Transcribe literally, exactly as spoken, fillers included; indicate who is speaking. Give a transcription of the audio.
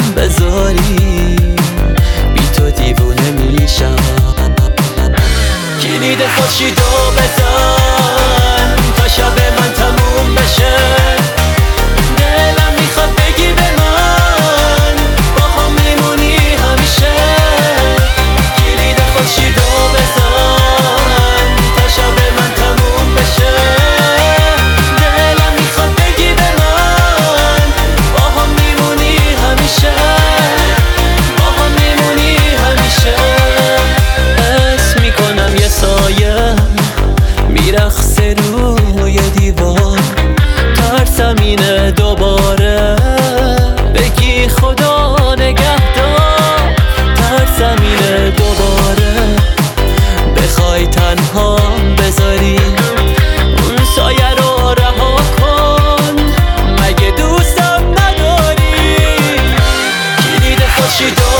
Speaker 1: بذاری، بی تو دیوونه میشم. کلید خورشیدو بزن تا شب من تموم بشه. دلم میخواد بگی به من با هم میمونی همیشه. کلید خورشیدو بزن تا شب من تموم بشه. دلم میخواد بگی به من با هم میمونی همیشه، با هم میمونی همیشه. حس میکنم یه سایه میرقصه روی دیوار، ترسم اینه دوباره بگی خدا نگهدار. ترسم اینه دوباره بخوای تنها بذاری اون سایه رو رها کن. مگه دوستم نداری؟ کلید خورشیدو